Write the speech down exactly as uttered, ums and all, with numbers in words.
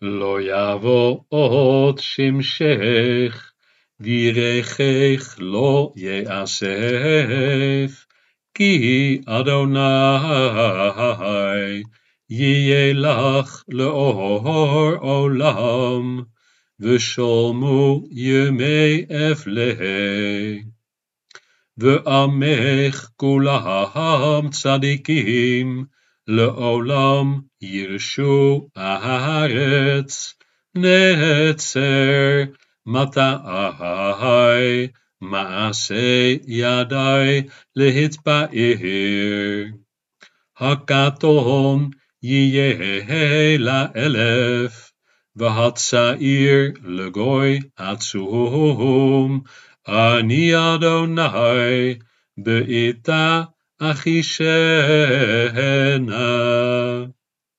לא יבוא עוד שמשך, וירכך לא יאסף, כי אדוני יהיה לך לאור עולם, ושלמו ימי אפלה. ועמך כולם צדיקים, לעולם ירשו הארץ. נצר מתי מעשה ידי להתפאר. הקטון יהיה לאלף, והצעיר לגוי עצום. אני אדוני בעתה אחישנה.